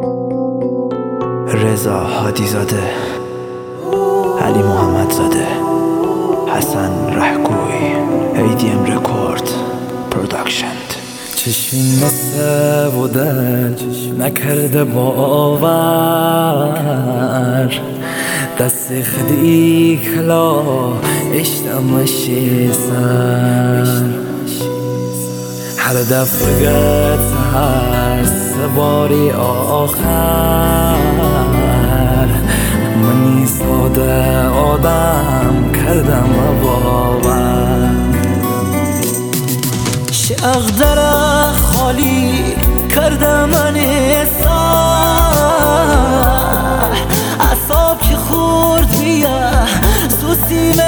رضا هادیزاده، علی محمدزاده، حسن رهگوی، ADM رکورد پروداکشن. چشم بسته و دل نکرده باور، دست خدی کلا اشتمش سر هر دفعه گت هست باری آخر، منی ساده آدم کردم باور. شغدر خالی کردم من سر، اعصاب که خورد بیا سوسیم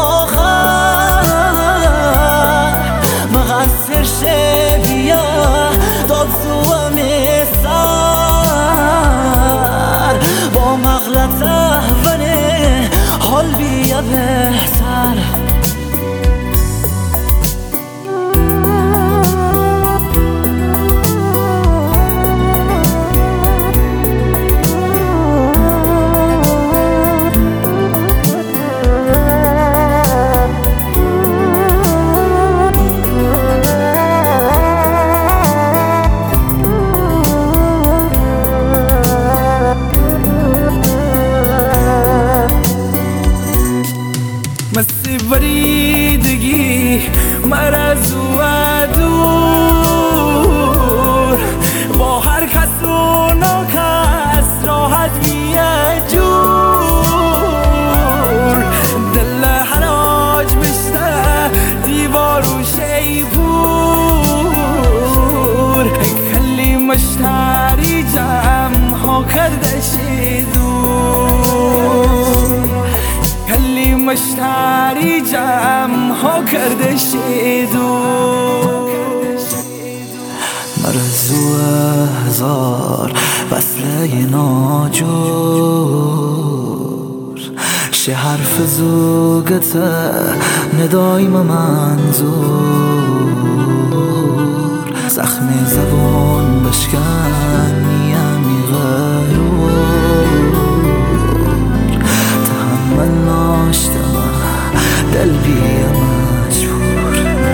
آخر، مقصر شه بیا داد سوام سر، با مغلط احونه حال بیا بهتر. بریدگی مرز و دور، با هر کس و ناکس راحت میه جور، دل حراج بشته دیوار و شیپور، کلی مشتری جمع ها کرده شیدور، کلی مشتری جمع ها کرده شیدور. مرز و هزار وصله ناجور، شه حرف زوگته ندایم منظور، زخم زبان بشکن نیمی غرور، تحمل ناشتم دل بیا مجبور،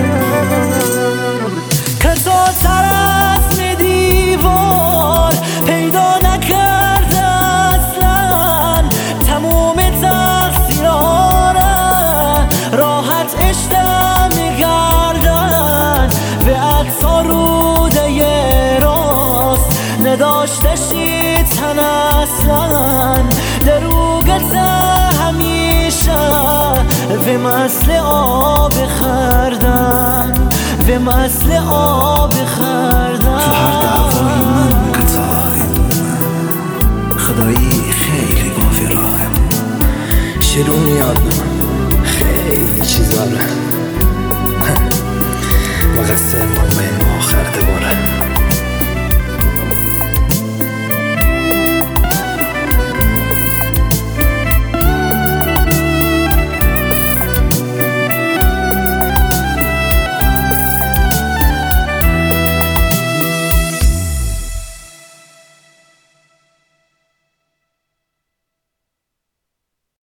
که تا طرف دیوار پیدا نکرده اصلا، تموم تقصیراره راحت اشته میگردن، به عطا روده راست نداشته شیطن اصلا، دروگت همیشه و مثل آب خردن، و مثل آب خردن. تو هر دعوای من قطاریم، خدایی خیلی بافی راهم، شیرون یاد من خیلی چیزا